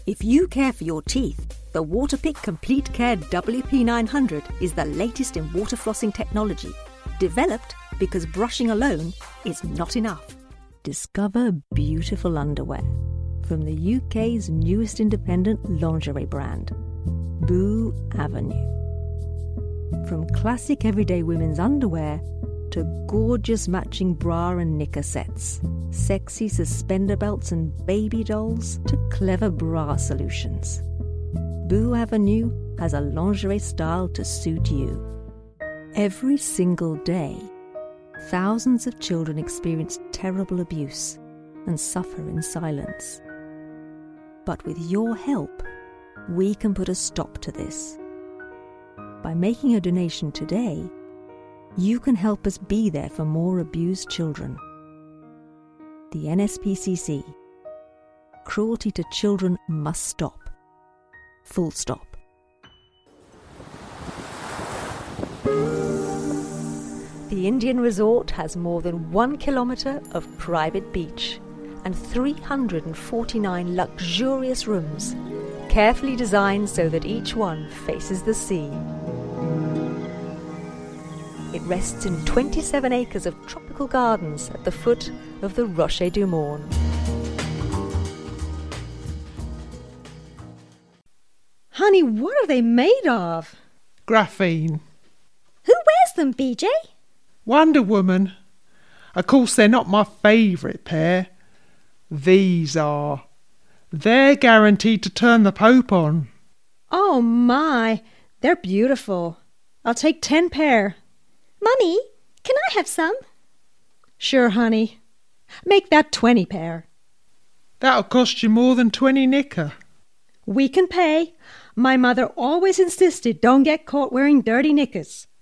If you care for your teeth, the Waterpik Complete Care WP900 is the latest in water flossing technology, developed because brushing alone is not enough. Discover beautiful underwear from the UK's newest independent lingerie brand, Boo Avenue. From classic everyday women's underwear to gorgeous matching bra and knicker sets, sexy suspender belts and baby dolls to clever bra solutions. Boo Avenue has a lingerie style to suit you. Every single day, thousands of children experience terrible abuse and suffer in silence. But with your help, we can put a stop to this. By making a donation today, you can help us be there for more abused children. The NSPCC. Cruelty to children must stop. Full stop. The Indian resort has more than 1 kilometre of private beach and 349 luxurious rooms, carefully designed so that each one faces the sea. It rests in 27 acres of tropical gardens at the foot of the Rocher du Morne. Honey, what are they made of? Graphene. Who wears them, BJ? Wonder Woman. Of course, they're not my favourite pair. These are. They're guaranteed to turn the Pope on. Oh my, they're beautiful. I'll take 10 pair. Mummy, can I have some? Sure, honey. Make that 20 pair. That'll cost you more than 20 knicker. We can pay. My mother always insisted don't get caught wearing dirty knickers.